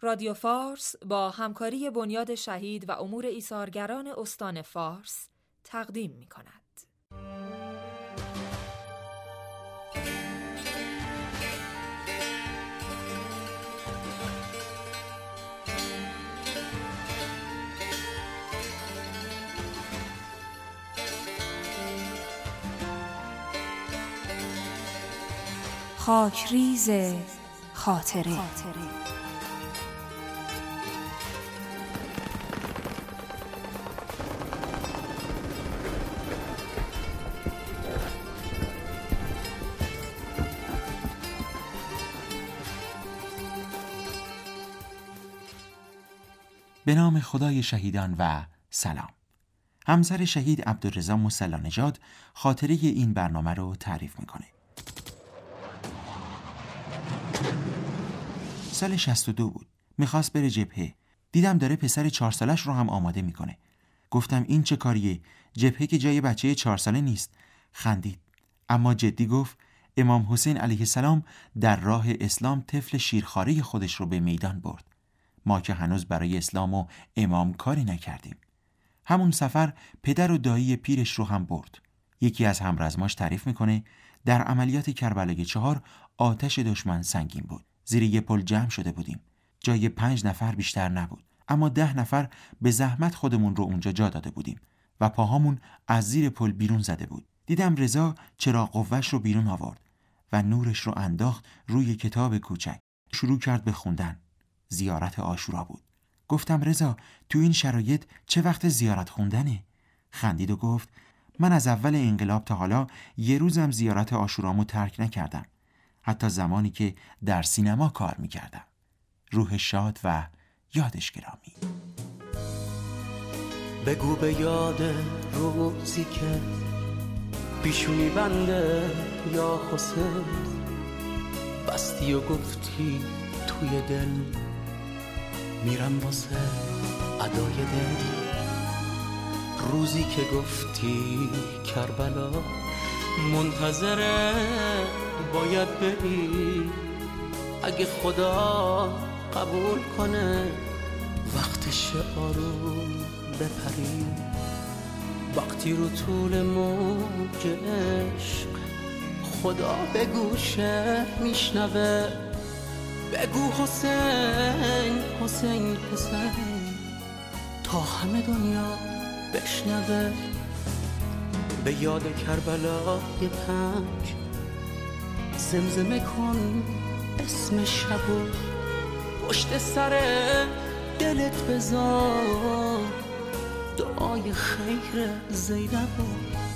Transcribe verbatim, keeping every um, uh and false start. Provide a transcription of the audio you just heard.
رادیو فارس با همکاری بنیاد شهید و امور ایثارگران استان فارس تقدیم می کند. خاکریز خاطره به نام خدای شهیدان و سلام. همسر شهید عبدالرضا مصلی نژاد خاطره این برنامه رو تعریف میکنه. سال شصت و دو بود. میخواست بره جبهه. دیدم داره پسر چهار سالش رو هم آماده میکنه. گفتم این چه کاریه؟ جبهه که جای بچه چهار ساله نیست. خندید. اما جدی گفت امام حسین علیه السلام در راه اسلام طفل شیرخواره خودش رو به میدان برد. ما که هنوز برای اسلام و امام کاری نکردیم. همون سفر پدر و دایی پیرش رو هم برد. یکی از همرزماش تعریف میکنه در عملیات کربلای چهار آتش دشمن سنگین بود. زیر یه پل جمع شده بودیم. جای پنج نفر بیشتر نبود. اما ده نفر به زحمت خودمون رو اونجا جا داده بودیم و پاهامون از زیر پل بیرون زده بود. دیدم رضا چراغ قوه‌اش رو بیرون آورد و نورش رو انداخت روی کتاب کوچک. شروع کرد به خوندن. زیارت عاشورا بود. گفتم رضا تو این شرایط چه وقت زیارت خوندنه؟ خندید و گفت من از اول انقلاب تا حالا یه روزم زیارت عاشورامو ترک نکردم. حتی زمانی که در سینما کار میکردم. روح شاد و یادش گرامی. بگو به یاد روزی که پیشونی بنده یا حسین بستی و گفتی توی دل میرم واسه ادای دل. روزی که گفتی کربلا منتظره باید بری، اگه خدا قبول کنه وقتش آروم بپری. وقتی رو طول موج عشق خدا به گوشه میشنوه بگو حسین حسین حسین تا همه دنیا بشنوه. به یاد کربلای پنج زمزمه کن اسم شبو پشت سر دلت بذار دعای خیر زینبو.